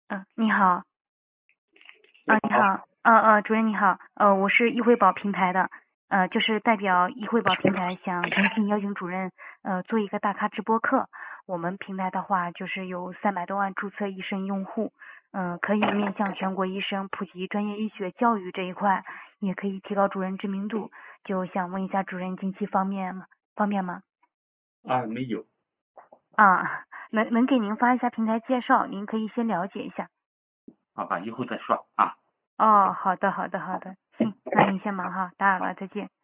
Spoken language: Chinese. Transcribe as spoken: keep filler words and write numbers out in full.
嗯，你好。啊，你你好。 好。呃呃，主任你好。呃，我是易惠宝平台的。呃，就是代表易惠宝平台想诚心邀请主任，呃，做一个大咖直播课。我们平台的话，就是有三百多万注册医生用户，嗯、可以面向全国医生普及专业医学教育这一块，也可以提高主任知名度。就想问一下主任近期方面吗？方便吗？ 啊，没有。 啊，能能给您发一下平台介绍，您可以先了解一下。 好吧，以后再说啊。 哦，好的，好的，好的，行，那您先忙哈，打扰了，再见。